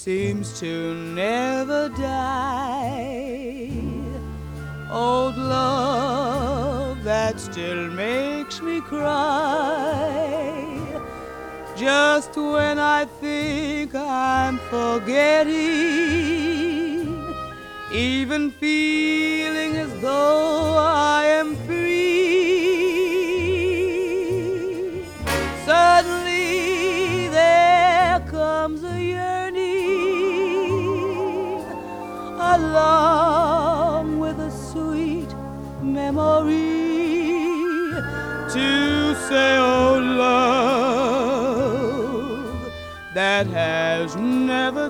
seems to never die. Old love that still makes me cry just when I think I'm forgetting, even feeling as though I am free. Suddenly there comes a yearning along with a sweet memory to say, oh love that has never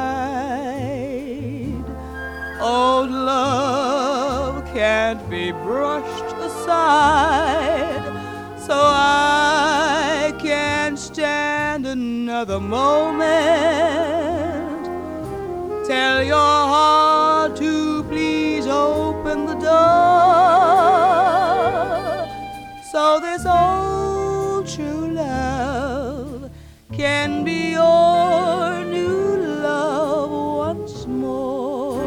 died. Old love can't be brushed aside, so I can't stand another moment. Tell your heart to please open the door, so this old true love can be your new love once more.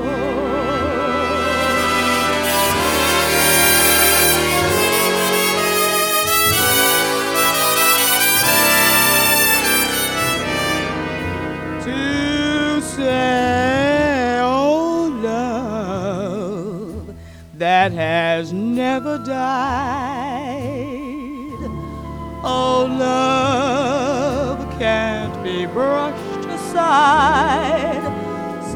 To say, oh love that has never died. Oh, love can't be brushed aside, so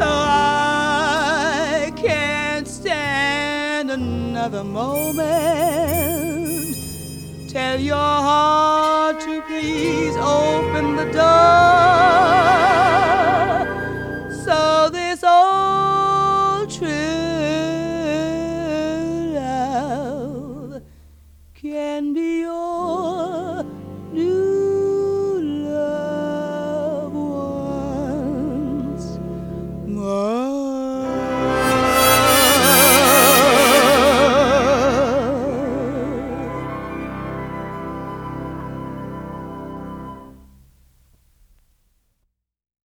I can't stand another moment. Tell your heart to please open the door,